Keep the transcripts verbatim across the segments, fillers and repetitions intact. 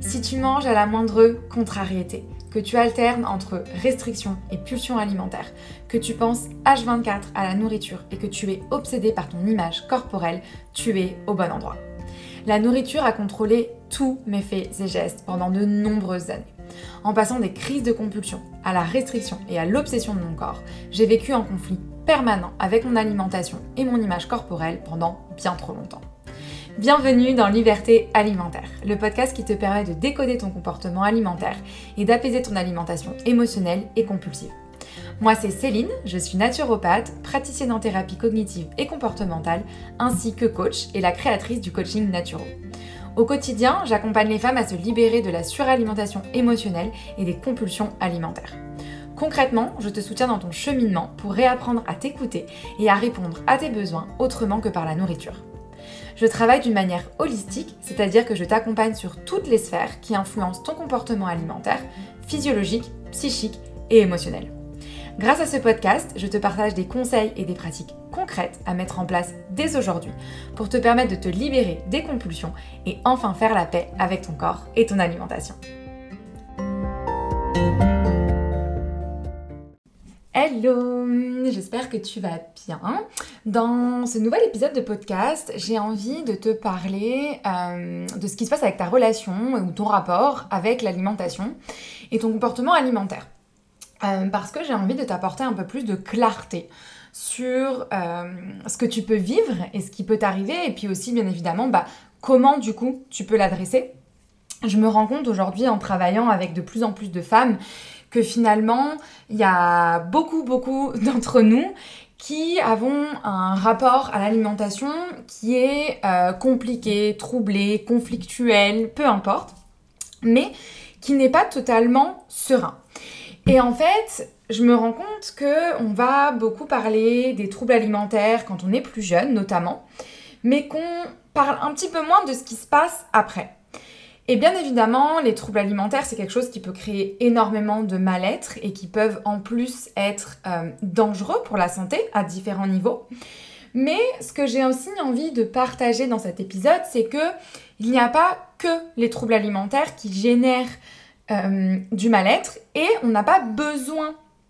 Si tu manges à la moindre contrariété, que tu alternes entre restriction et pulsion alimentaire, que tu penses H vingt-quatre à la nourriture et que tu es obsédé par ton image corporelle, tu es au bon endroit. La nourriture a contrôlé tous mes faits et gestes pendant de nombreuses années. En passant des crises de compulsion à la restriction et à l'obsession de mon corps, j'ai vécu en conflit permanent avec mon alimentation et mon image corporelle pendant bien trop longtemps. Bienvenue dans Liberté Alimentaire, le podcast qui te permet de décoder ton comportement alimentaire et d'apaiser ton alimentation émotionnelle et compulsive. Moi c'est Céline, je suis naturopathe, praticienne en thérapie cognitive et comportementale, ainsi que coach et la créatrice du coaching Naturo. Au quotidien, j'accompagne les femmes à se libérer de la suralimentation émotionnelle et des compulsions alimentaires. Concrètement, je te soutiens dans ton cheminement pour réapprendre à t'écouter et à répondre à tes besoins autrement que par la nourriture. Je travaille d'une manière holistique, c'est-à-dire que je t'accompagne sur toutes les sphères qui influencent ton comportement alimentaire, physiologique, psychique et émotionnel. Grâce à ce podcast, je te partage des conseils et des pratiques concrètes à mettre en place dès aujourd'hui pour te permettre de te libérer des compulsions et enfin faire la paix avec ton corps et ton alimentation. Hello, j'espère que tu vas bien. Dans ce nouvel épisode de podcast, j'ai envie de te parler euh, de ce qui se passe avec ta relation ou ton rapport avec l'alimentation et ton comportement alimentaire. Euh, parce que j'ai envie de t'apporter un peu plus de clarté sur euh, ce que tu peux vivre et ce qui peut t'arriver, et puis aussi bien évidemment bah, comment du coup tu peux l'adresser. Je me rends compte aujourd'hui en travaillant avec de plus en plus de femmes que finalement il y a beaucoup beaucoup d'entre nous qui avons un rapport à l'alimentation qui est euh, compliqué, troublé, conflictuel, peu importe, mais qui n'est pas totalement serein. Et en fait, je me rends compte qu'on va beaucoup parler des troubles alimentaires quand on est plus jeune, notamment, mais qu'on parle un petit peu moins de ce qui se passe après. Et bien évidemment, les troubles alimentaires, c'est quelque chose qui peut créer énormément de mal-être et qui peuvent en plus être euh, dangereux pour la santé à différents niveaux. Mais ce que j'ai aussi envie de partager dans cet épisode, c'est qu'il n'y a pas que les troubles alimentaires qui génèrent Euh, du mal-être, et on n'a pas besoin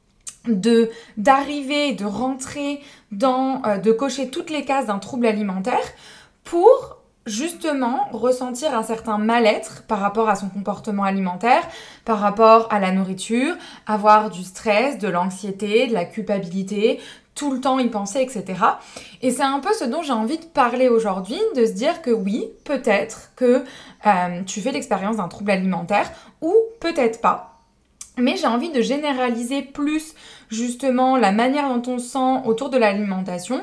de, d'arriver, de rentrer dans, euh, de cocher toutes les cases d'un trouble alimentaire pour justement ressentir un certain mal-être par rapport à son comportement alimentaire, par rapport à la nourriture, avoir du stress, de l'anxiété, de la culpabilité, tout le temps y penser, et cetera. Et c'est un peu ce dont j'ai envie de parler aujourd'hui, de se dire que oui, peut-être que euh, tu fais l'expérience d'un trouble alimentaire, ou peut-être pas. Mais j'ai envie de généraliser plus justement la manière dont on se sent autour de l'alimentation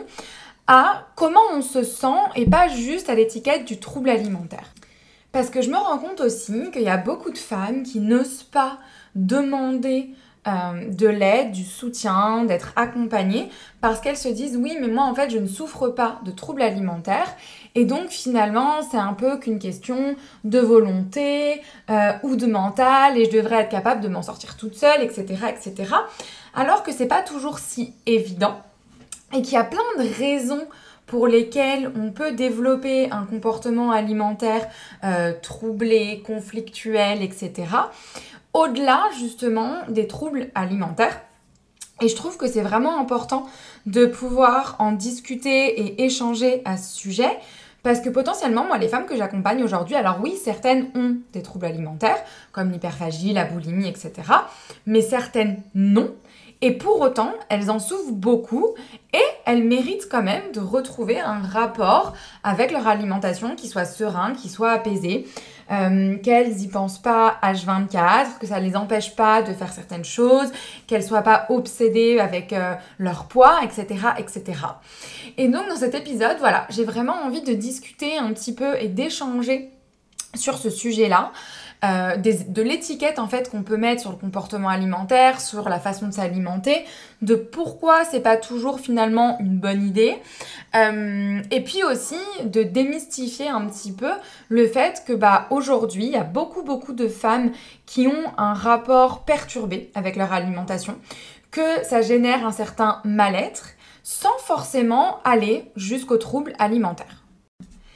à comment on se sent et pas juste à l'étiquette du trouble alimentaire. Parce que je me rends compte aussi qu'il y a beaucoup de femmes qui n'osent pas demander Euh, de l'aide, du soutien, d'être accompagnées parce qu'elles se disent oui mais moi en fait je ne souffre pas de troubles alimentaires et donc finalement c'est un peu qu'une question de volonté euh, ou de mental et je devrais être capable de m'en sortir toute seule, etc, etc, alors que c'est pas toujours si évident et qu'il y a plein de raisons pour lesquelles on peut développer un comportement alimentaire euh, troublé, conflictuel, et cetera au-delà justement des troubles alimentaires. Et je trouve que c'est vraiment important de pouvoir en discuter et échanger à ce sujet parce que potentiellement, moi, les femmes que j'accompagne aujourd'hui, alors oui, certaines ont des troubles alimentaires comme l'hyperphagie, la boulimie, et cetera. Mais certaines non. Et pour autant, elles en souffrent beaucoup et elles méritent quand même de retrouver un rapport avec leur alimentation qui soit serein, qui soit apaisé, euh, qu'elles n'y pensent pas H vingt-quatre, que ça ne les empêche pas de faire certaines choses, qu'elles ne soient pas obsédées avec euh, leur poids, et cetera, et cetera. Et donc dans cet épisode, voilà, j'ai vraiment envie de discuter un petit peu et d'échanger sur ce sujet-là. Euh, des, de l'étiquette en fait qu'on peut mettre sur le comportement alimentaire, sur la façon de s'alimenter, de pourquoi c'est pas toujours finalement une bonne idée, euh, et puis aussi de démystifier un petit peu le fait que bah aujourd'hui il y a beaucoup beaucoup de femmes qui ont un rapport perturbé avec leur alimentation, que ça génère un certain mal-être sans forcément aller jusqu'au trouble alimentaire.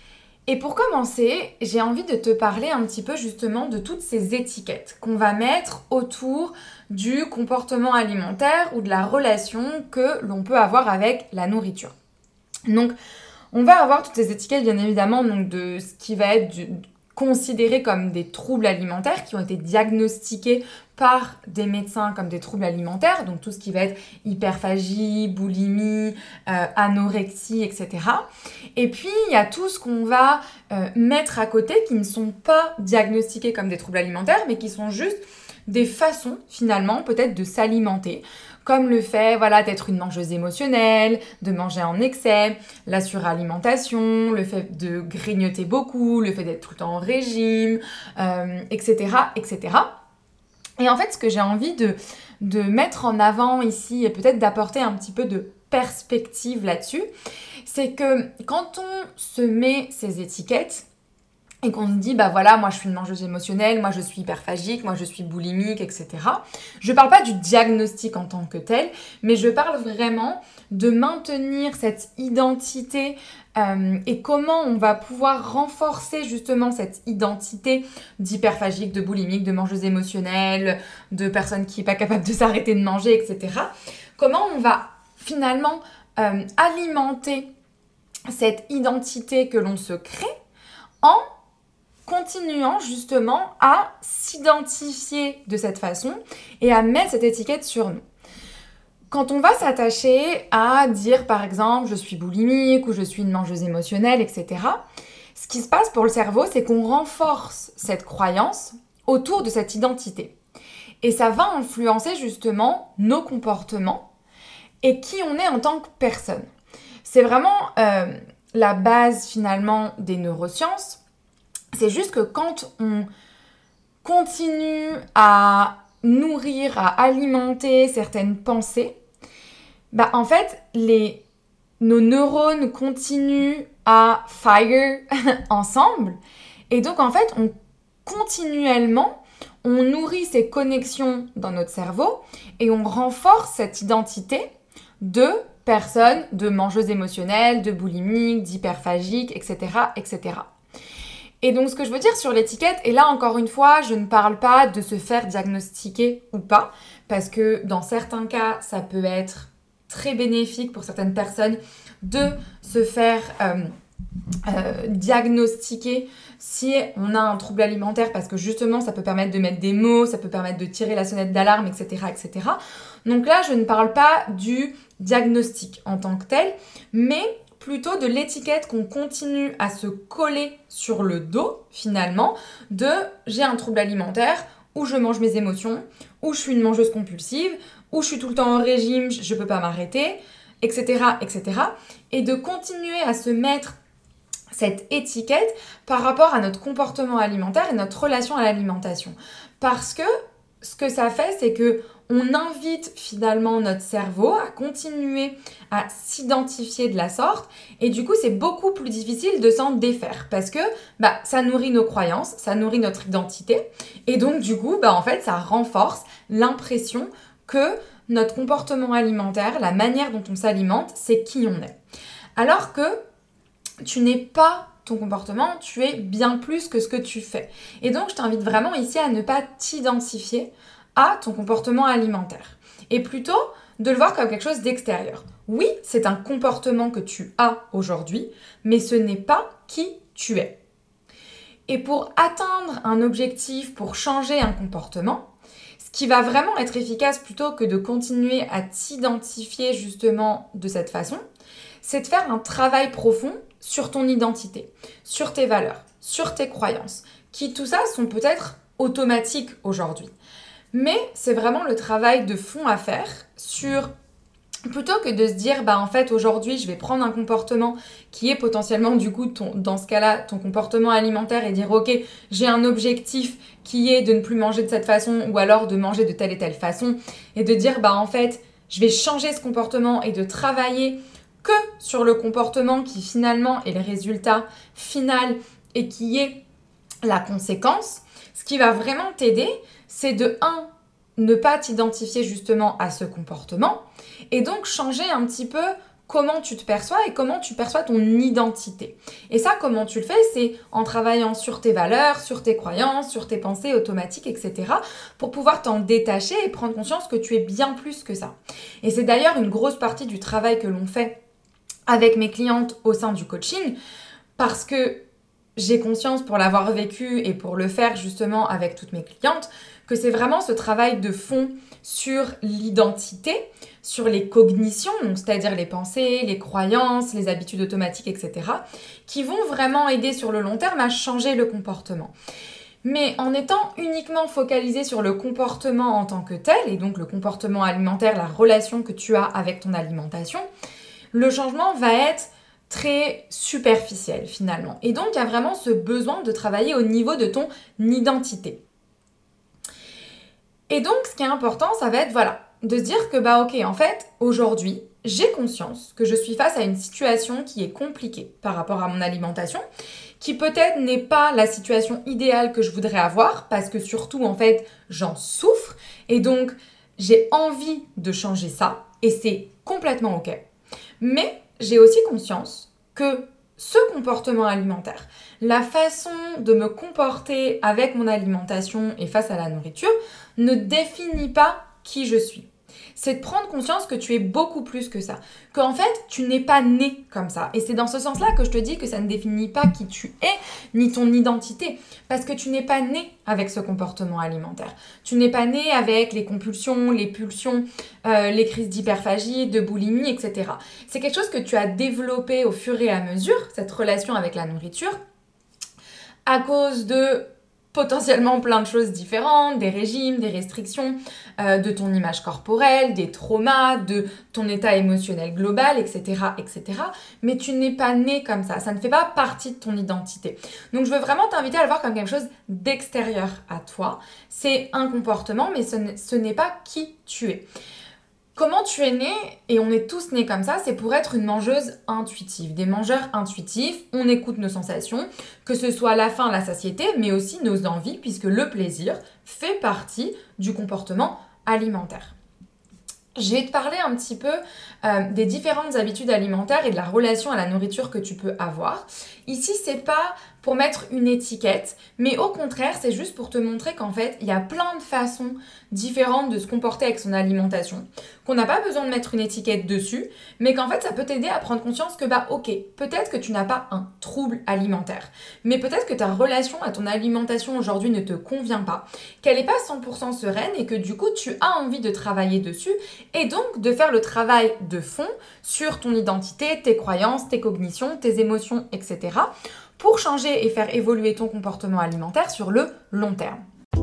Et pour commencer, j'ai envie de te parler un petit peu justement de toutes ces étiquettes qu'on va mettre autour du comportement alimentaire ou de la relation que l'on peut avoir avec la nourriture. Donc, on va avoir toutes ces étiquettes, bien évidemment, donc de ce qui va être du, considéré comme des troubles alimentaires qui ont été diagnostiqués par des médecins comme des troubles alimentaires, donc tout ce qui va être hyperphagie, boulimie, euh, anorexie, et cetera. Et puis, il y a tout ce qu'on va euh, mettre à côté qui ne sont pas diagnostiqués comme des troubles alimentaires, mais qui sont juste des façons, finalement, peut-être de s'alimenter, comme le fait voilà, d'être une mangeuse émotionnelle, de manger en excès, la suralimentation, le fait de grignoter beaucoup, le fait d'être tout le temps en régime, euh, et cetera, et cetera. Et en fait, ce que j'ai envie de, de mettre en avant ici, et peut-être d'apporter un petit peu de perspective là-dessus, c'est que quand on se met ces étiquettes, et qu'on se dit, bah voilà, moi je suis une mangeuse émotionnelle, moi je suis hyperphagique, moi je suis boulimique, et cetera. Je parle pas du diagnostic en tant que tel, mais je parle vraiment de maintenir cette identité euh, et comment on va pouvoir renforcer justement cette identité d'hyperphagique, de boulimique, de mangeuse émotionnelle, de personne qui n'est pas capable de s'arrêter de manger, et cetera. Comment on va finalement euh, alimenter cette identité que l'on se crée en continuant justement à s'identifier de cette façon et à mettre cette étiquette sur nous. Quand on va s'attacher à dire par exemple je suis boulimique ou je suis une mangeuse émotionnelle, et cetera, ce qui se passe pour le cerveau, c'est qu'on renforce cette croyance autour de cette identité. Et ça va influencer justement nos comportements et qui on est en tant que personne. C'est vraiment euh, la base finalement des neurosciences. C'est juste que quand on continue à nourrir, à alimenter certaines pensées, bah en fait, les, nos neurones continuent à fire ensemble. Et donc, en fait, on, continuellement, on nourrit ces connexions dans notre cerveau et on renforce cette identité de personne, de mangeuse émotionnelle, de boulimique, d'hyperphagique, et cetera, et cetera. Et donc, ce que je veux dire sur l'étiquette, et là, encore une fois, je ne parle pas de se faire diagnostiquer ou pas, parce que dans certains cas, ça peut être très bénéfique pour certaines personnes de se faire euh, euh, diagnostiquer si on a un trouble alimentaire, parce que justement, ça peut permettre de mettre des mots, ça peut permettre de tirer la sonnette d'alarme, et cetera, et cetera. Donc là, je ne parle pas du diagnostic en tant que tel, mais plutôt de l'étiquette qu'on continue à se coller sur le dos, finalement, de j'ai un trouble alimentaire, ou je mange mes émotions, ou je suis une mangeuse compulsive, ou je suis tout le temps en régime, je ne peux pas m'arrêter, et cetera, et cetera. Et de continuer à se mettre cette étiquette par rapport à notre comportement alimentaire et notre relation à l'alimentation. Parce que ce que ça fait, c'est que on invite finalement notre cerveau à continuer à s'identifier de la sorte et du coup c'est beaucoup plus difficile de s'en défaire parce que bah, ça nourrit nos croyances, ça nourrit notre identité et donc du coup bah, en fait ça renforce l'impression que notre comportement alimentaire, la manière dont on s'alimente, c'est qui on est. Alors que tu n'es pas ton comportement, tu es bien plus que ce que tu fais. Et donc je t'invite vraiment ici à ne pas t'identifier à ton comportement alimentaire et plutôt de le voir comme quelque chose d'extérieur. Oui, c'est un comportement que tu as aujourd'hui, mais ce n'est pas qui tu es. Et pour atteindre un objectif, pour changer un comportement, ce qui va vraiment être efficace plutôt que de continuer à t'identifier justement de cette façon, c'est de faire un travail profond sur ton identité, sur tes valeurs, sur tes croyances, qui tout ça sont peut-être automatiques aujourd'hui. Mais c'est vraiment le travail de fond à faire sur, plutôt que de se dire, bah en fait aujourd'hui je vais prendre un comportement qui est potentiellement du coup, ton, dans ce cas-là, ton comportement alimentaire et dire ok, j'ai un objectif qui est de ne plus manger de cette façon ou alors de manger de telle et telle façon et de dire bah en fait je vais changer ce comportement et de travailler que sur le comportement qui finalement est le résultat final et qui est la conséquence. Ce qui va vraiment t'aider, c'est de un, ne pas t'identifier justement à ce comportement et donc changer un petit peu comment tu te perçois et comment tu perçois ton identité. Et ça, comment tu le fais, c'est en travaillant sur tes valeurs, sur tes croyances, sur tes pensées automatiques, et cetera, pour pouvoir t'en détacher et prendre conscience que tu es bien plus que ça. Et c'est d'ailleurs une grosse partie du travail que l'on fait avec mes clientes au sein du coaching, parce que j'ai conscience, pour l'avoir vécu et pour le faire justement avec toutes mes clientes, que c'est vraiment ce travail de fond sur l'identité, sur les cognitions, donc c'est-à-dire les pensées, les croyances, les habitudes automatiques, et cetera, qui vont vraiment aider sur le long terme à changer le comportement. Mais en étant uniquement focalisé sur le comportement en tant que tel, et donc le comportement alimentaire, la relation que tu as avec ton alimentation, le changement va être très superficiel finalement. Et donc il y a vraiment ce besoin de travailler au niveau de ton identité. Et donc ce qui est important, ça va être voilà, de se dire que bah ok, en fait, aujourd'hui, j'ai conscience que je suis face à une situation qui est compliquée par rapport à mon alimentation, qui peut-être n'est pas la situation idéale que je voudrais avoir, parce que surtout en fait, j'en souffre, et donc j'ai envie de changer ça, et c'est complètement ok. Mais j'ai aussi conscience que ce comportement alimentaire, la façon de me comporter avec mon alimentation et face à la nourriture, ne définit pas qui je suis. C'est de prendre conscience que tu es beaucoup plus que ça. Qu'en fait, tu n'es pas né comme ça. Et c'est dans ce sens-là que je te dis que ça ne définit pas qui tu es, ni ton identité. Parce que tu n'es pas né avec ce comportement alimentaire. Tu n'es pas né avec les compulsions, les pulsions, euh, les crises d'hyperphagie, de boulimie, et cetera. C'est quelque chose que tu as développé au fur et à mesure, cette relation avec la nourriture, à cause de potentiellement plein de choses différentes, des régimes, des restrictions, euh, de ton image corporelle, des traumas, de ton état émotionnel global, et cetera, et cetera. Mais tu n'es pas né comme ça, ça ne fait pas partie de ton identité. Donc je veux vraiment t'inviter à le voir comme quelque chose d'extérieur à toi. C'est un comportement, mais ce n'est pas qui tu es. Comment tu es né, et on est tous nés comme ça, c'est pour être une mangeuse intuitive. Des mangeurs intuitifs, on écoute nos sensations, que ce soit la faim, la satiété, mais aussi nos envies, puisque le plaisir fait partie du comportement alimentaire. Je vais te parler un petit peu euh, des différentes habitudes alimentaires et de la relation à la nourriture que tu peux avoir. Ici, c'est pas pour mettre une étiquette, mais au contraire, c'est juste pour te montrer qu'en fait, il y a plein de façons différentes de se comporter avec son alimentation, qu'on n'a pas besoin de mettre une étiquette dessus, mais qu'en fait, ça peut t'aider à prendre conscience que bah ok, peut-être que tu n'as pas un trouble alimentaire, mais peut-être que ta relation à ton alimentation aujourd'hui ne te convient pas, qu'elle n'est pas cent pour cent sereine et que du coup, tu as envie de travailler dessus et donc de faire le travail de fond sur ton identité, tes croyances, tes cognitions, tes émotions, et cetera pour changer et faire évoluer ton comportement alimentaire sur le long terme.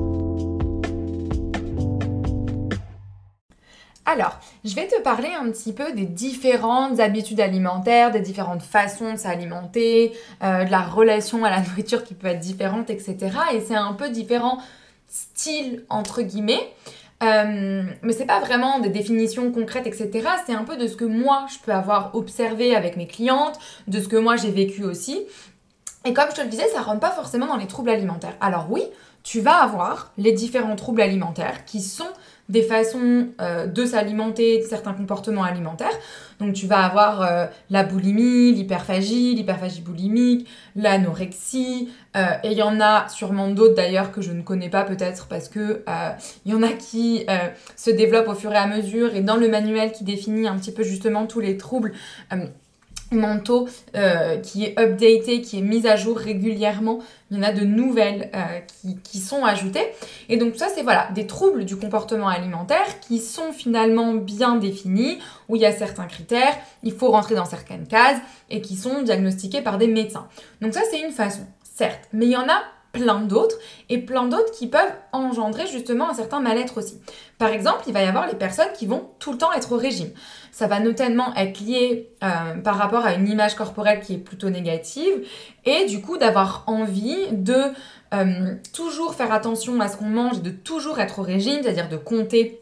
Alors, je vais te parler un petit peu des différentes habitudes alimentaires, des différentes façons de s'alimenter, euh, de la relation à la nourriture qui peut être différente, et cetera. Et c'est un peu différents styles, entre guillemets. Euh, mais c'est pas vraiment des définitions concrètes, et cetera. C'est un peu de ce que moi, je peux avoir observé avec mes clientes, de ce que moi, j'ai vécu aussi. Et comme je te le disais, ça ne rentre pas forcément dans les troubles alimentaires. Alors oui, tu vas avoir les différents troubles alimentaires qui sont des façons euh, de s'alimenter, de certains comportements alimentaires. Donc tu vas avoir euh, la boulimie, l'hyperphagie, l'hyperphagie boulimique, l'anorexie, euh, et il y en a sûrement d'autres d'ailleurs que je ne connais pas peut-être parce que euh, il y en a qui euh, se développent au fur et à mesure, et dans le manuel qui définit un petit peu justement tous les troubles euh, mentaux, euh, qui est updaté, qui est mis à jour régulièrement. Il y en a de nouvelles euh, qui, qui sont ajoutées. Et donc ça, c'est voilà, des troubles du comportement alimentaire qui sont finalement bien définis, où il y a certains critères, il faut rentrer dans certaines cases, et qui sont diagnostiqués par des médecins. Donc ça, c'est une façon, certes. Mais il y en a plein d'autres, et plein d'autres qui peuvent engendrer justement un certain mal-être aussi. Par exemple, il va y avoir les personnes qui vont tout le temps être au régime. Ça va notamment être lié euh, par rapport à une image corporelle qui est plutôt négative, et du coup d'avoir envie de euh, toujours faire attention à ce qu'on mange, de toujours être au régime, c'est-à-dire de compter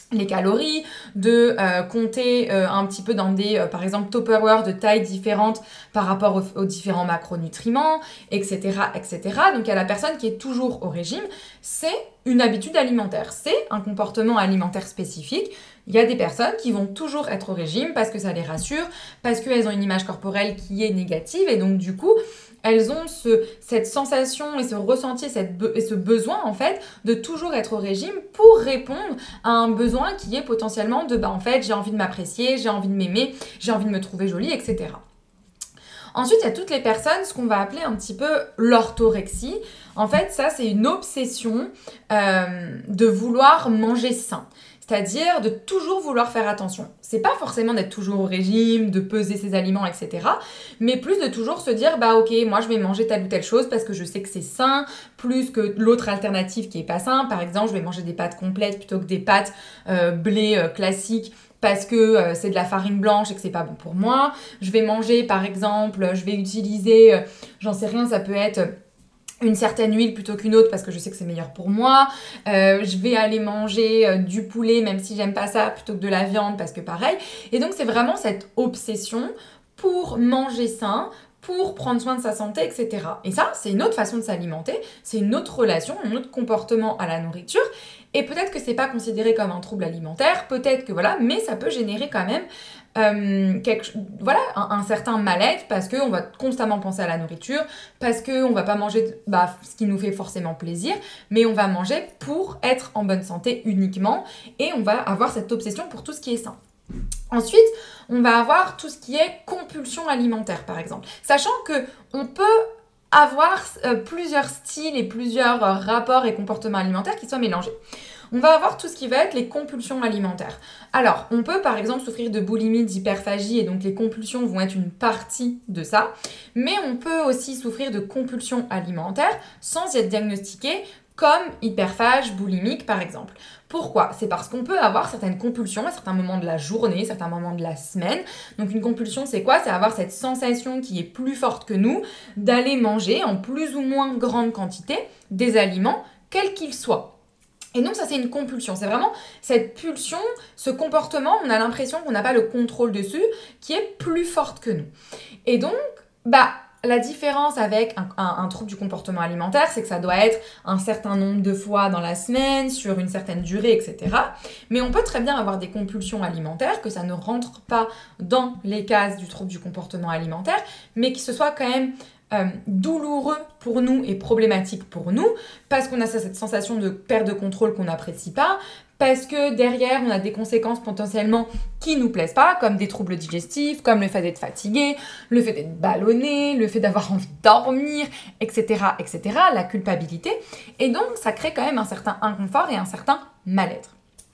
les calories, de euh, compter euh, un petit peu dans des, euh, par exemple, Tupperware de tailles différentes par rapport aux, aux différents macronutriments, et cetera, et cetera. Donc, il y a la personne qui est toujours au régime. C'est une habitude alimentaire. C'est un comportement alimentaire spécifique. Il y a des personnes qui vont toujours être au régime parce que ça les rassure, parce qu'elles ont une image corporelle qui est négative et donc, du coup, elles ont ce, cette sensation et ce ressenti cette be- et ce besoin, en fait, de toujours être au régime pour répondre à un besoin qui est potentiellement de, bah, en fait, j'ai envie de m'apprécier, j'ai envie de m'aimer, j'ai envie de me trouver jolie, et cetera. Ensuite, il y a toutes les personnes, ce qu'on va appeler un petit peu l'orthorexie. En fait, ça, c'est une obsession euh, de vouloir manger sain. C'est-à-dire de toujours vouloir faire attention. C'est pas forcément d'être toujours au régime, de peser ses aliments, et cetera. Mais plus de toujours se dire, bah ok, moi je vais manger telle ou telle chose parce que je sais que c'est sain, plus que l'autre alternative qui est pas sain. Par exemple, je vais manger des pâtes complètes plutôt que des pâtes euh, blé euh, classiques parce que euh, c'est de la farine blanche et que c'est pas bon pour moi. Je vais manger, par exemple, je vais utiliser, euh, j'en sais rien, ça peut être une certaine huile plutôt qu'une autre parce que je sais que c'est meilleur pour moi. Euh, je vais aller manger euh, du poulet même si j'aime pas ça plutôt que de la viande parce que pareil. Et donc c'est vraiment cette obsession pour manger sain, pour prendre soin de sa santé, et cetera. Et ça, c'est une autre façon de s'alimenter, c'est une autre relation, un autre comportement à la nourriture. Et peut-être que c'est pas considéré comme un trouble alimentaire, peut-être que voilà, mais ça peut générer quand même euh, quelque, voilà, un, un certain mal-être parce qu'on va constamment penser à la nourriture, parce qu'on va pas manger bah, ce qui nous fait forcément plaisir, mais on va manger pour être en bonne santé uniquement et on va avoir cette obsession pour tout ce qui est sain. Ensuite, on va avoir tout ce qui est compulsion alimentaire, par exemple. Sachant qu'on peut avoir euh, plusieurs styles et plusieurs euh, rapports et comportements alimentaires qui soient mélangés. On va avoir tout ce qui va être les compulsions alimentaires. Alors, on peut par exemple souffrir de boulimie, d'hyperphagie, et donc les compulsions vont être une partie de ça. Mais on peut aussi souffrir de compulsions alimentaires sans y être diagnostiqué, comme hyperphage, boulimique par exemple. Pourquoi ? C'est parce qu'on peut avoir certaines compulsions à certains moments de la journée, certains moments de la semaine. Donc une compulsion, c'est quoi ? C'est avoir cette sensation qui est plus forte que nous d'aller manger en plus ou moins grande quantité des aliments, quels qu'ils soient. Et donc ça, c'est une compulsion. C'est vraiment cette pulsion, ce comportement, on a l'impression qu'on n'a pas le contrôle dessus, qui est plus forte que nous. Et donc, bah... la différence avec un, un, un trouble du comportement alimentaire, c'est que ça doit être un certain nombre de fois dans la semaine, sur une certaine durée, et cetera. Mais on peut très bien avoir des compulsions alimentaires, que ça ne rentre pas dans les cases du trouble du comportement alimentaire, mais qui se soit quand même euh, douloureux pour nous et problématique pour nous, parce qu'on a cette sensation de perte de contrôle qu'on n'apprécie pas, parce que derrière, on a des conséquences potentiellement qui nous plaisent pas, comme des troubles digestifs, comme le fait d'être fatigué, le fait d'être ballonné, le fait d'avoir envie de dormir, et cetera, et cetera, la culpabilité. Et donc, ça crée quand même un certain inconfort et un certain mal-être.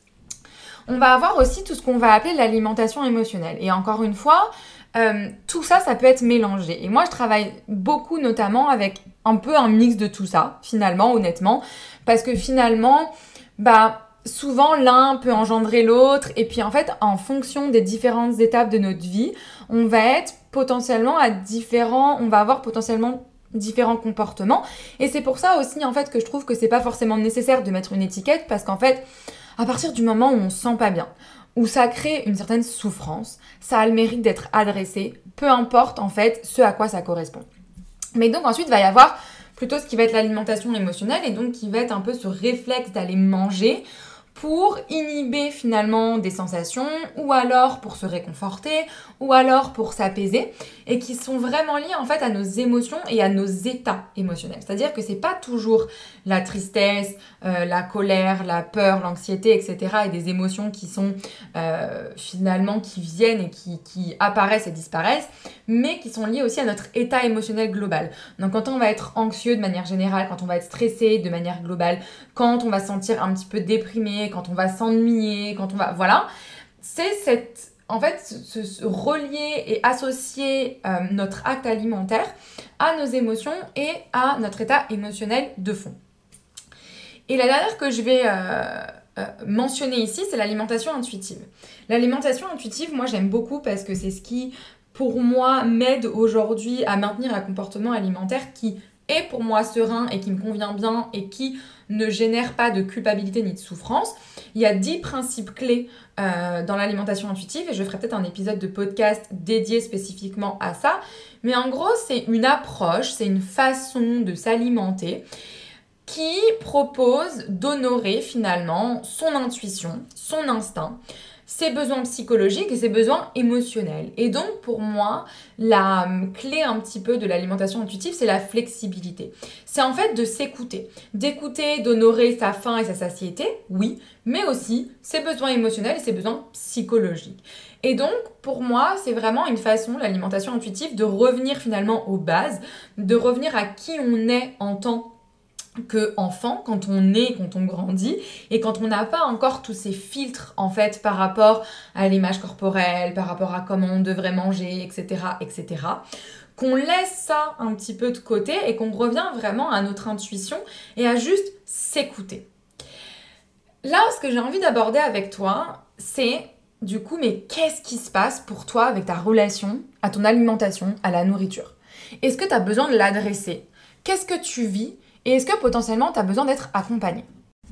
On va avoir aussi tout ce qu'on va appeler l'alimentation émotionnelle. Et encore une fois, euh, tout ça, ça peut être mélangé. Et moi, je travaille beaucoup notamment avec un peu un mix de tout ça, finalement, honnêtement, parce que finalement, bah... souvent, l'un peut engendrer l'autre et puis en fait, en fonction des différentes étapes de notre vie, on va être potentiellement à différents, on va avoir potentiellement différents comportements et c'est pour ça aussi en fait que je trouve que c'est pas forcément nécessaire de mettre une étiquette parce qu'en fait, à partir du moment où on se sent pas bien, où ça crée une certaine souffrance, ça a le mérite d'être adressé, peu importe en fait ce à quoi ça correspond. Mais donc ensuite, il va y avoir plutôt ce qui va être l'alimentation émotionnelle et donc qui va être un peu ce réflexe d'aller manger pour inhiber finalement des sensations ou alors pour se réconforter ou alors pour s'apaiser et qui sont vraiment liés en fait à nos émotions et à nos états émotionnels. C'est-à-dire que c'est pas toujours la tristesse, euh, la colère, la peur, l'anxiété, et cetera et des émotions qui sont euh, finalement qui viennent et qui, qui apparaissent et disparaissent, mais qui sont liées aussi à notre état émotionnel global. Donc quand on va être anxieux de manière générale, quand on va être stressé de manière globale, quand on va se sentir un petit peu déprimé, quand on va s'ennuyer, quand on va... Voilà, c'est cette... En fait, se, se relier et associer euh, notre acte alimentaire à nos émotions et à notre état émotionnel de fond. Et la dernière que je vais euh, euh, mentionner ici, c'est l'alimentation intuitive. L'alimentation intuitive, moi j'aime beaucoup parce que c'est ce qui, pour moi, m'aide aujourd'hui à maintenir un comportement alimentaire qui est pour moi serein et qui me convient bien et qui ne génère pas de culpabilité ni de souffrance. Il y a dix principes clés euh, dans l'alimentation intuitive et je ferai peut-être un épisode de podcast dédié spécifiquement à ça. Mais en gros, c'est une approche, c'est une façon de s'alimenter qui propose d'honorer finalement son intuition, son instinct, ses besoins psychologiques et ses besoins émotionnels. Et donc, pour moi, la clé un petit peu de l'alimentation intuitive, c'est la flexibilité. C'est en fait de s'écouter, d'écouter, d'honorer sa faim et sa satiété, oui, mais aussi ses besoins émotionnels et ses besoins psychologiques. Et donc, pour moi, c'est vraiment une façon, l'alimentation intuitive, de revenir finalement aux bases, de revenir à qui on est en tant que enfant, quand on naît, quand on grandit, et quand on n'a pas encore tous ces filtres, en fait, par rapport à l'image corporelle, par rapport à comment on devrait manger, et cetera, et cetera, qu'on laisse ça un petit peu de côté et qu'on revient vraiment à notre intuition et à juste s'écouter. Là, ce que j'ai envie d'aborder avec toi, c'est du coup, mais qu'est-ce qui se passe pour toi avec ta relation à ton alimentation, à la nourriture? Est-ce que tu as besoin de l'adresser? Qu'est-ce que tu vis? Et est-ce que potentiellement tu as besoin d'être accompagné?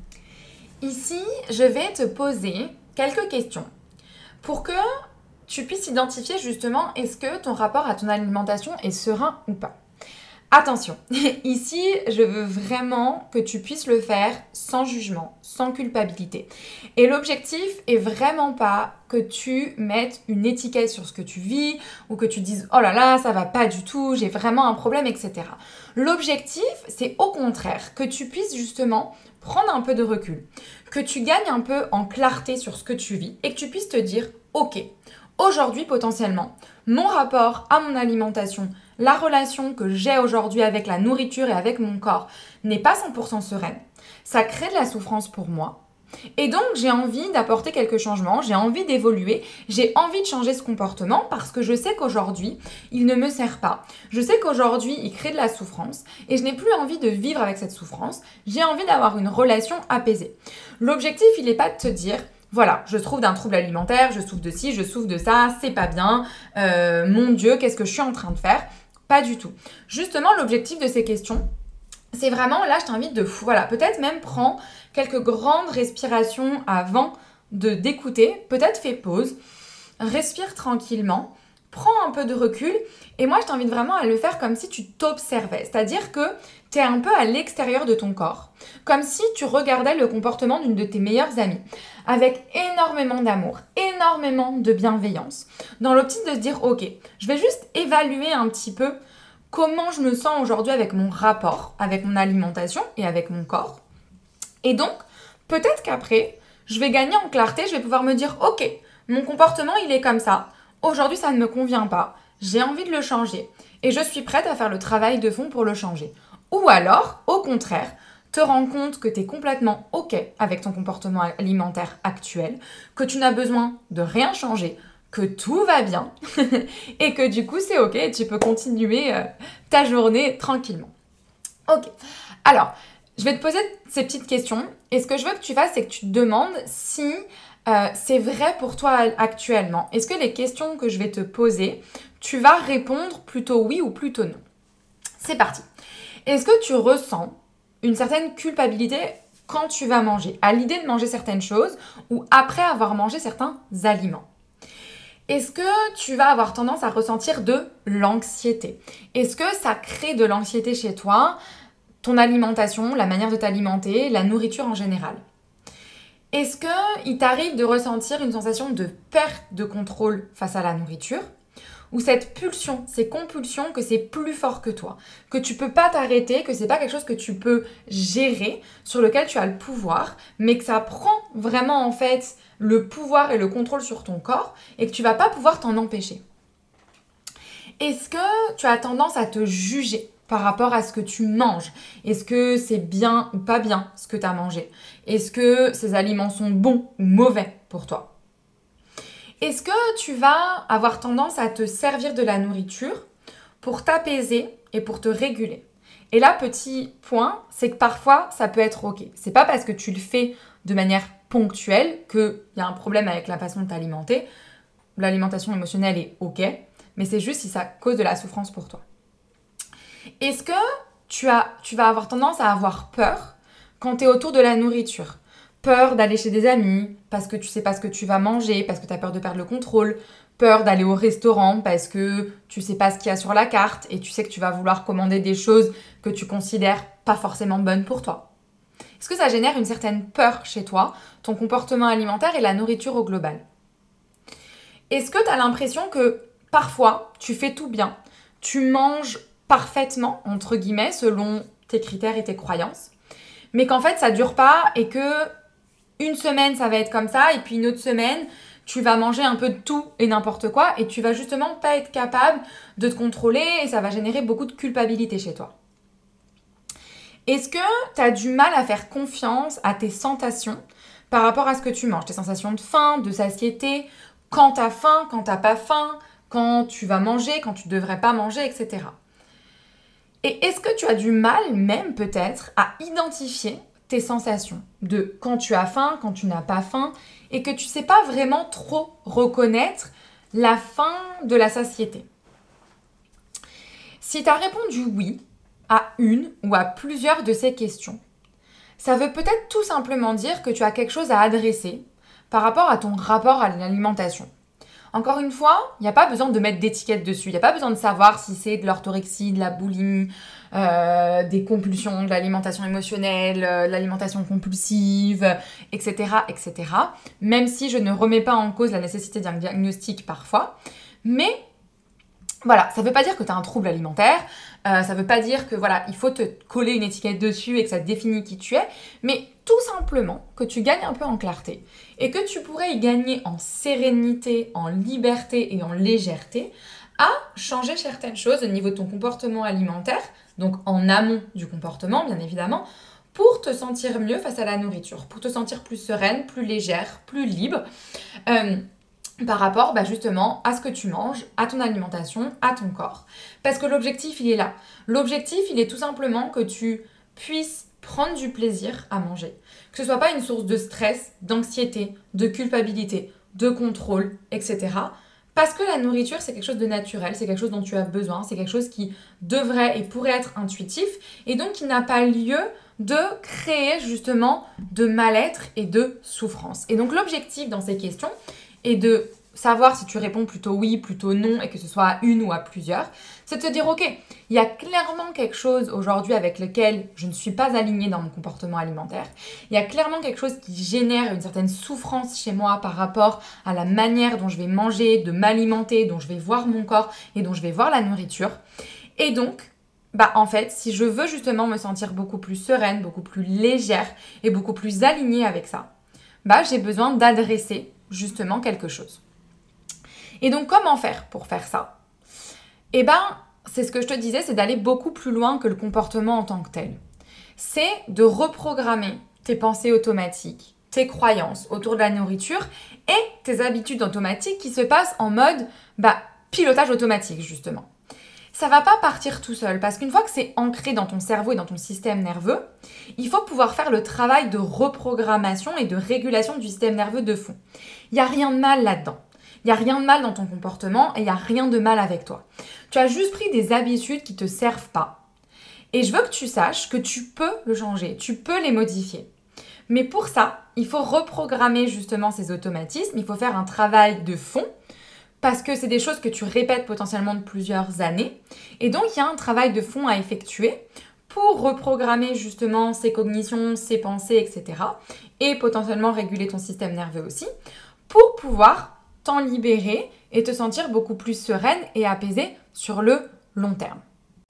Ici, je vais te poser quelques questions pour que tu puisses identifier justement est-ce que ton rapport à ton alimentation est serein ou pas. Attention, ici, je veux vraiment que tu puisses le faire sans jugement, sans culpabilité. Et l'objectif est vraiment pas que tu mettes une étiquette sur ce que tu vis ou que tu dises « Oh là là, ça va pas du tout, j'ai vraiment un problème, et cetera » L'objectif, c'est au contraire que tu puisses justement prendre un peu de recul, que tu gagnes un peu en clarté sur ce que tu vis et que tu puisses te dire « Ok, aujourd'hui potentiellement, mon rapport à mon alimentation, la relation que j'ai aujourd'hui avec la nourriture et avec mon corps n'est pas cent pour cent sereine. Ça crée de la souffrance pour moi. Et donc, j'ai envie d'apporter quelques changements, j'ai envie d'évoluer, j'ai envie de changer ce comportement parce que je sais qu'aujourd'hui, il ne me sert pas. Je sais qu'aujourd'hui, il crée de la souffrance et je n'ai plus envie de vivre avec cette souffrance. J'ai envie d'avoir une relation apaisée. L'objectif, il n'est pas de te dire... Voilà, je souffre d'un trouble alimentaire, je souffre de ci, je souffre de ça, c'est pas bien, euh, mon Dieu, qu'est-ce que je suis en train de faire? Pas du tout. Justement, l'objectif de ces questions, c'est vraiment, là, je t'invite de fou. Voilà, peut-être même prends quelques grandes respirations avant de d'écouter. Peut-être fais pause, respire tranquillement, prends un peu de recul. Et moi, je t'invite vraiment à le faire comme si tu t'observais. C'est-à-dire que tu es un peu à l'extérieur de ton corps. Comme si tu regardais le comportement d'une de tes meilleures amies. Avec énormément d'amour, énormément de bienveillance. Dans l'optique de se dire, ok, je vais juste évaluer un petit peu comment je me sens aujourd'hui avec mon rapport, avec mon alimentation et avec mon corps. Et donc, peut-être qu'après, je vais gagner en clarté, je vais pouvoir me dire, ok, mon comportement, il est comme ça. Aujourd'hui, ça ne me convient pas. J'ai envie de le changer. Et je suis prête à faire le travail de fond pour le changer. Ou alors, au contraire, te rends compte que tu es complètement ok avec ton comportement alimentaire actuel, que tu n'as besoin de rien changer, que tout va bien et que du coup, c'est ok et tu peux continuer euh, ta journée tranquillement. Ok. Alors, je vais te poser ces petites questions et ce que je veux que tu fasses, c'est que tu te demandes si euh, c'est vrai pour toi actuellement. Est-ce que les questions que je vais te poser, tu vas répondre plutôt oui ou plutôt non? C'est parti. Est-ce que tu ressens une certaine culpabilité quand tu vas manger, à l'idée de manger certaines choses ou après avoir mangé certains aliments? Est-ce que tu vas avoir tendance à ressentir de l'anxiété? Est-ce que ça crée de l'anxiété chez toi, ton alimentation, la manière de t'alimenter, la nourriture en général? Est-ce qu'il t'arrive de ressentir une sensation de perte de contrôle face à la nourriture? Ou cette pulsion, ces compulsions, que c'est plus fort que toi, que tu peux pas t'arrêter, que c'est pas quelque chose que tu peux gérer, sur lequel tu as le pouvoir, mais que ça prend vraiment en fait le pouvoir et le contrôle sur ton corps et que tu vas pas pouvoir t'en empêcher. Est-ce que tu as tendance à te juger par rapport à ce que tu manges? Est-ce que c'est bien ou pas bien ce que tu as mangé? Est-ce que ces aliments sont bons ou mauvais pour toi? Est-ce que tu vas avoir tendance à te servir de la nourriture pour t'apaiser et pour te réguler? Et là, petit point, c'est que parfois, ça peut être ok. C'est pas parce que tu le fais de manière ponctuelle qu'il y a un problème avec la façon de t'alimenter. L'alimentation émotionnelle est ok, mais c'est juste si ça cause de la souffrance pour toi. Est-ce que tu, as, tu vas avoir tendance à avoir peur quand tu es autour de la nourriture. Peur d'aller chez des amis parce que tu sais pas ce que tu vas manger, parce que tu as peur de perdre le contrôle. Peur d'aller au restaurant parce que tu sais pas ce qu'il y a sur la carte et tu sais que tu vas vouloir commander des choses que tu considères pas forcément bonnes pour toi. Est-ce que ça génère une certaine peur chez toi, ton comportement alimentaire et la nourriture au global? Est-ce que tu as l'impression que parfois tu fais tout bien, tu manges parfaitement, entre guillemets, selon tes critères et tes croyances, mais qu'en fait ça dure pas et que une semaine ça va être comme ça et puis une autre semaine tu vas manger un peu de tout et n'importe quoi et tu vas justement pas être capable de te contrôler et ça va générer beaucoup de culpabilité chez toi. Est-ce que tu as du mal à faire confiance à tes sensations par rapport à ce que tu manges? Tes sensations de faim, de satiété, quand tu as faim, quand tu n'as pas faim, quand tu vas manger, quand tu ne devrais pas manger, et cetera. Et est-ce que tu as du mal même peut-être à identifier tes sensations de quand tu as faim, quand tu n'as pas faim et que tu ne sais pas vraiment trop reconnaître la faim de la satiété? Si tu as répondu oui à une ou à plusieurs de ces questions, ça veut peut-être tout simplement dire que tu as quelque chose à adresser par rapport à ton rapport à l'alimentation. Encore une fois, il n'y a pas besoin de mettre d'étiquette dessus. Il n'y a pas besoin de savoir si c'est de l'orthorexie, de la boulimie, euh, des compulsions, de l'alimentation émotionnelle, euh, de l'alimentation compulsive, et cetera, et cetera. Même si je ne remets pas en cause la nécessité d'un diagnostic parfois. Mais voilà, ça ne veut pas dire que tu as un trouble alimentaire. Euh, ça ne veut pas dire que voilà, il faut te coller une étiquette dessus et que ça définit qui tu es. Mais tout simplement que tu gagnes un peu en clarté et que tu pourrais y gagner en sérénité, en liberté et en légèreté à changer certaines choses au niveau de ton comportement alimentaire, donc en amont du comportement bien évidemment, pour te sentir mieux face à la nourriture, pour te sentir plus sereine, plus légère, plus libre euh, par rapport bah, justement à ce que tu manges, à ton alimentation, à ton corps. Parce que l'objectif il est là. L'objectif il est tout simplement que tu puisses prendre du plaisir à manger. Que ce ne soit pas une source de stress, d'anxiété, de culpabilité, de contrôle, et cetera. Parce que la nourriture, c'est quelque chose de naturel, c'est quelque chose dont tu as besoin, c'est quelque chose qui devrait et pourrait être intuitif et donc qui n'a pas lieu de créer justement de mal-être et de souffrance. Et donc l'objectif dans ces questions est de savoir si tu réponds plutôt oui, plutôt non, et que ce soit à une ou à plusieurs, c'est de te dire, ok, il y a clairement quelque chose aujourd'hui avec lequel je ne suis pas alignée dans mon comportement alimentaire. Il y a clairement quelque chose qui génère une certaine souffrance chez moi par rapport à la manière dont je vais manger, de m'alimenter, dont je vais voir mon corps et dont je vais voir la nourriture. Et donc, bah en fait, si je veux justement me sentir beaucoup plus sereine, beaucoup plus légère et beaucoup plus alignée avec ça, bah j'ai besoin d'adresser justement quelque chose. Et donc, comment faire pour faire ça? Eh ben, c'est ce que je te disais, c'est d'aller beaucoup plus loin que le comportement en tant que tel. C'est de reprogrammer tes pensées automatiques, tes croyances autour de la nourriture et tes habitudes automatiques qui se passent en mode bah, pilotage automatique, justement. Ça va pas partir tout seul parce qu'une fois que c'est ancré dans ton cerveau et dans ton système nerveux, il faut pouvoir faire le travail de reprogrammation et de régulation du système nerveux de fond. Il n'y a rien de mal là-dedans. Il n'y a rien de mal dans ton comportement et il n'y a rien de mal avec toi. Tu as juste pris des habitudes qui ne te servent pas. Et je veux que tu saches que tu peux le changer, tu peux les modifier. Mais pour ça, il faut reprogrammer justement ces automatismes, il faut faire un travail de fond parce que c'est des choses que tu répètes potentiellement de plusieurs années. Et donc, il y a un travail de fond à effectuer pour reprogrammer justement ces cognitions, ces pensées, et cetera. Et potentiellement réguler ton système nerveux aussi pour pouvoir t'en libérer et te sentir beaucoup plus sereine et apaisée sur le long terme.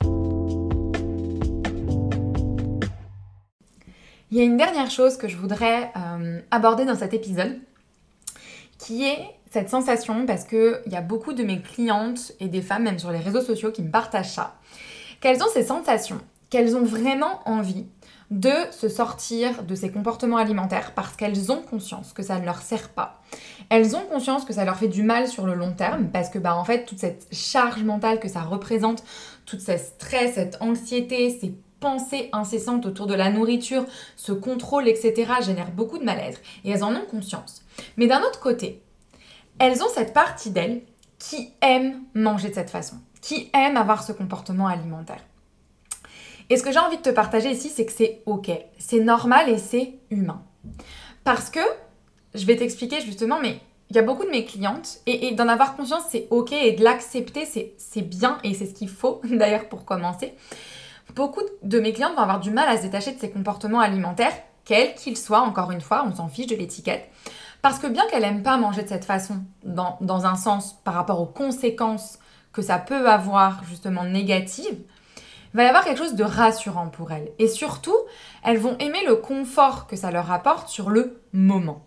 Il y a une dernière chose que je voudrais euh, aborder dans cet épisode qui est cette sensation, parce qu'il y a beaucoup de mes clientes et des femmes, même sur les réseaux sociaux, qui me partagent ça, qu'elles ont ces sensations, qu'elles ont vraiment envie de se sortir de ces comportements alimentaires parce qu'elles ont conscience que ça ne leur sert pas. Elles ont conscience que ça leur fait du mal sur le long terme parce que bah, en fait, toute cette charge mentale que ça représente, tout ce stress, cette anxiété, ces pensées incessantes autour de la nourriture, ce contrôle, et cetera génère beaucoup de mal-être et elles en ont conscience. Mais d'un autre côté, elles ont cette partie d'elles qui aime manger de cette façon, qui aime avoir ce comportement alimentaire. Et ce que j'ai envie de te partager ici, c'est que c'est ok, c'est normal et c'est humain. Parce que, je vais t'expliquer justement, mais il y a beaucoup de mes clientes, et, et d'en avoir conscience, c'est ok, et de l'accepter, c'est, c'est bien, et c'est ce qu'il faut, d'ailleurs, pour commencer. Beaucoup de mes clientes vont avoir du mal à se détacher de ces comportements alimentaires, quels qu'ils soient, encore une fois, on s'en fiche de l'étiquette, parce que bien qu'elle n'aime pas manger de cette façon, dans, dans un sens par rapport aux conséquences que ça peut avoir, justement, négatives, il va y avoir quelque chose de rassurant pour elles. Et surtout, elles vont aimer le confort que ça leur apporte sur le moment.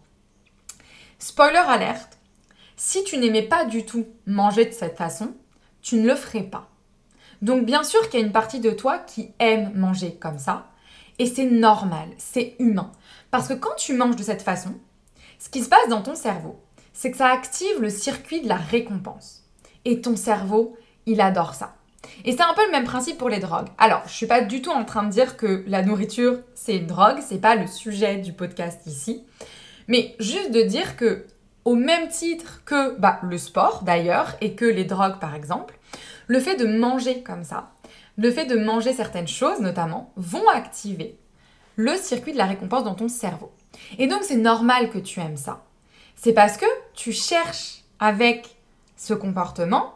Spoiler alerte, si tu n'aimais pas du tout manger de cette façon, tu ne le ferais pas. Donc bien sûr qu'il y a une partie de toi qui aime manger comme ça, et c'est normal, c'est humain. Parce que quand tu manges de cette façon, ce qui se passe dans ton cerveau, c'est que ça active le circuit de la récompense. Et ton cerveau, il adore ça. Et c'est un peu le même principe pour les drogues. Alors, je ne suis pas du tout en train de dire que la nourriture, c'est une drogue, c'est pas le sujet du podcast ici. Mais juste de dire que, au même titre que bah, le sport d'ailleurs, et que les drogues par exemple, le fait de manger comme ça, le fait de manger certaines choses notamment, vont activer le circuit de la récompense dans ton cerveau. Et donc c'est normal que tu aimes ça. C'est parce que tu cherches avec ce comportement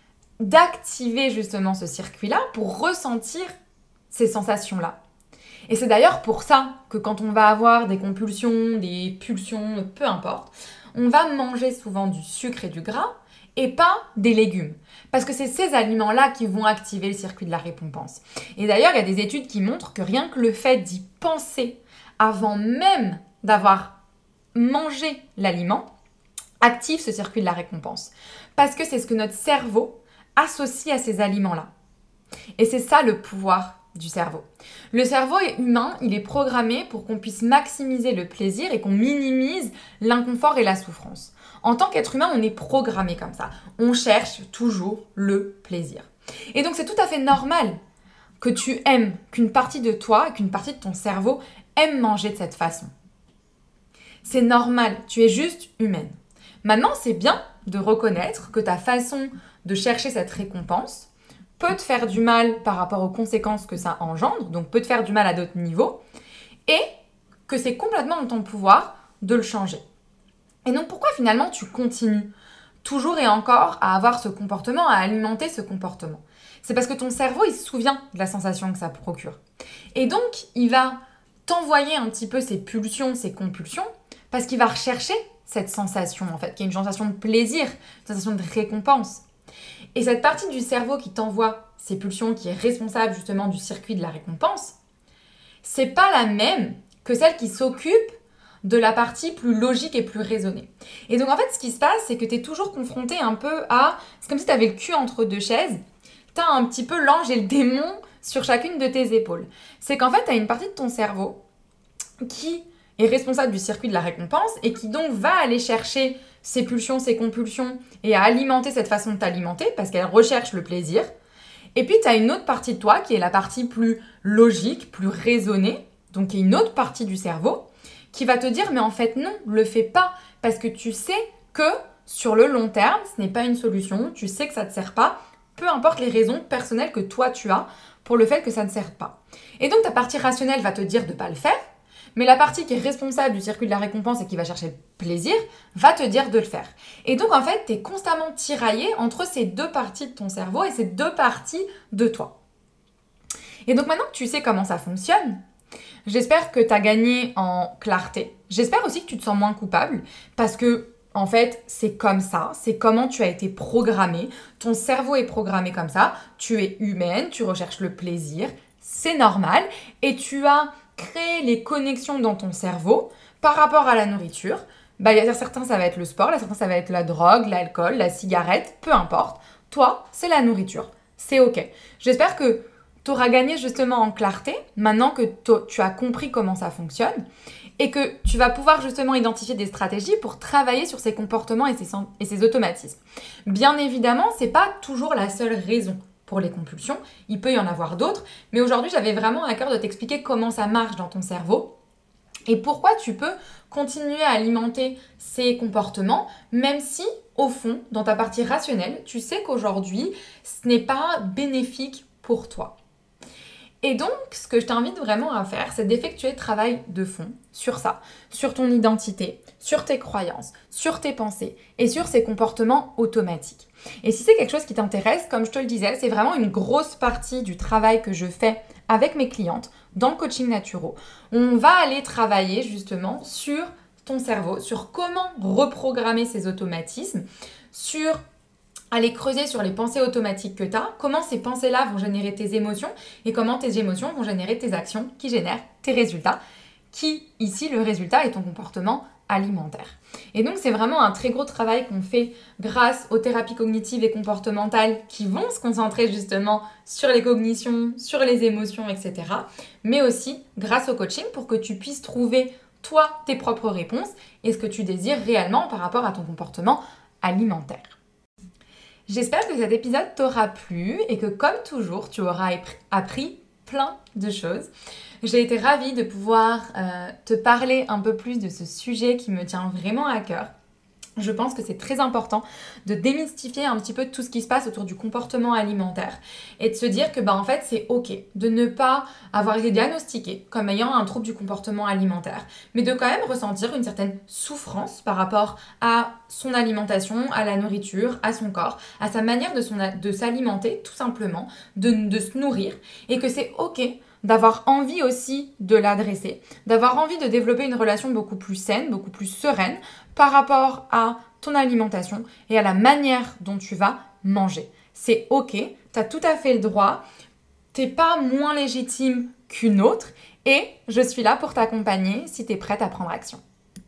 d'activer justement ce circuit-là pour ressentir ces sensations-là. Et c'est d'ailleurs pour ça que quand on va avoir des compulsions, des pulsions, peu importe, on va manger souvent du sucre et du gras et pas des légumes. Parce que c'est ces aliments-là qui vont activer le circuit de la récompense. Et d'ailleurs, il y a des études qui montrent que rien que le fait d'y penser avant même d'avoir mangé l'aliment active ce circuit de la récompense. Parce que c'est ce que notre cerveau associe à ces aliments-là. Et c'est ça le pouvoir du cerveau. Le cerveau est humain, il est programmé pour qu'on puisse maximiser le plaisir et qu'on minimise l'inconfort et la souffrance. En tant qu'être humain, on est programmé comme ça. On cherche toujours le plaisir. Et donc c'est tout à fait normal que tu aimes, qu'une partie de toi, qu'une partie de ton cerveau aime manger de cette façon. C'est normal, tu es juste humaine. Maintenant, c'est bien de reconnaître que ta façon de chercher cette récompense peut te faire du mal par rapport aux conséquences que ça engendre, donc peut te faire du mal à d'autres niveaux, et que c'est complètement dans ton pouvoir de le changer. Et donc pourquoi finalement tu continues toujours et encore à avoir ce comportement, à alimenter ce comportement? C'est parce que ton cerveau, il se souvient de la sensation que ça procure. Et donc, il va t'envoyer un petit peu ses pulsions, ses compulsions, parce qu'il va rechercher cette sensation, en fait, qui est une sensation de plaisir, une sensation de récompense. Et cette partie du cerveau qui t'envoie ces pulsions, qui est responsable justement du circuit de la récompense, c'est pas la même que celle qui s'occupe de la partie plus logique et plus raisonnée. Et donc en fait, ce qui se passe, c'est que tu es toujours confronté un peu à... C'est comme si tu avais le cul entre deux chaises, tu as un petit peu l'ange et le démon sur chacune de tes épaules. C'est qu'en fait, tu as une partie de ton cerveau qui est responsable du circuit de la récompense et qui donc va aller chercher ses pulsions, ses compulsions et à alimenter cette façon de t'alimenter parce qu'elle recherche le plaisir. Et puis, tu as une autre partie de toi qui est la partie plus logique, plus raisonnée, donc qui est une autre partie du cerveau qui va te dire « mais en fait non, le fais pas parce que tu sais que sur le long terme, ce n'est pas une solution, tu sais que ça ne te sert pas, peu importe les raisons personnelles que toi tu as pour le fait que ça ne sert pas. » Et donc ta partie rationnelle va te dire de ne pas le faire, mais la partie qui est responsable du circuit de la récompense et qui va chercher le plaisir va te dire de le faire. Et donc en fait, tu es constamment tiraillé entre ces deux parties de ton cerveau et ces deux parties de toi. Et donc maintenant que tu sais comment ça fonctionne, j'espère que tu as gagné en clarté. J'espère aussi que tu te sens moins coupable parce que, en fait, c'est comme ça. C'est comment tu as été programmé. Ton cerveau est programmé comme ça. Tu es humaine, tu recherches le plaisir. C'est normal. Et tu as créé les connexions dans ton cerveau par rapport à la nourriture. Bah, il y a certains, ça va être le sport. Là, certains, ça va être la drogue, l'alcool, la cigarette. Peu importe. Toi, c'est la nourriture. C'est OK. J'espère que tu auras gagné justement en clarté, maintenant que tu as compris comment ça fonctionne, et que tu vas pouvoir justement identifier des stratégies pour travailler sur ces comportements et ces, et ces automatismes. Bien évidemment, ce n'est pas toujours la seule raison pour les compulsions, il peut y en avoir d'autres, mais aujourd'hui, j'avais vraiment à cœur de t'expliquer comment ça marche dans ton cerveau et pourquoi tu peux continuer à alimenter ces comportements, même si, au fond, dans ta partie rationnelle, tu sais qu'aujourd'hui, ce n'est pas bénéfique pour toi. Et donc, ce que je t'invite vraiment à faire, c'est d'effectuer le travail de fond sur ça, sur ton identité, sur tes croyances, sur tes pensées et sur ces comportements automatiques. Et si c'est quelque chose qui t'intéresse, comme je te le disais, c'est vraiment une grosse partie du travail que je fais avec mes clientes dans le coaching naturo. On va aller travailler justement sur ton cerveau, sur comment reprogrammer ces automatismes, sur aller creuser sur les pensées automatiques que tu as, comment ces pensées-là vont générer tes émotions et comment tes émotions vont générer tes actions qui génèrent tes résultats, qui, ici, le résultat est ton comportement alimentaire. Et donc, c'est vraiment un très gros travail qu'on fait grâce aux thérapies cognitives et comportementales qui vont se concentrer justement sur les cognitions, sur les émotions, et cetera. Mais aussi grâce au coaching pour que tu puisses trouver, toi, tes propres réponses et ce que tu désires réellement par rapport à ton comportement alimentaire. J'espère que cet épisode t'aura plu et que comme toujours, tu auras appris plein de choses. J'ai été ravie de pouvoir euh, te parler un peu plus de ce sujet qui me tient vraiment à cœur. Je pense que c'est très important de démystifier un petit peu tout ce qui se passe autour du comportement alimentaire et de se dire que bah, en fait c'est ok de ne pas avoir été diagnostiqué comme ayant un trouble du comportement alimentaire, mais de quand même ressentir une certaine souffrance par rapport à son alimentation, à la nourriture, à son corps, à sa manière de, son, de s'alimenter tout simplement, de, de se nourrir, et que c'est ok d'avoir envie aussi de l'adresser, d'avoir envie de développer une relation beaucoup plus saine, beaucoup plus sereine par rapport à ton alimentation et à la manière dont tu vas manger. C'est ok, tu as tout à fait le droit, t'es pas moins légitime qu'une autre et je suis là pour t'accompagner si tu es prête à prendre action.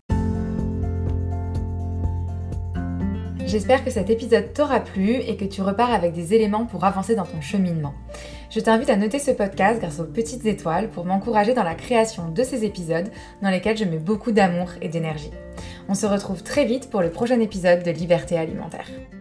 J'espère que cet épisode t'aura plu et que tu repars avec des éléments pour avancer dans ton cheminement. Je t'invite à noter ce podcast grâce aux petites étoiles pour m'encourager dans la création de ces épisodes dans lesquels je mets beaucoup d'amour et d'énergie. On se retrouve très vite pour le prochain épisode de Liberté alimentaire.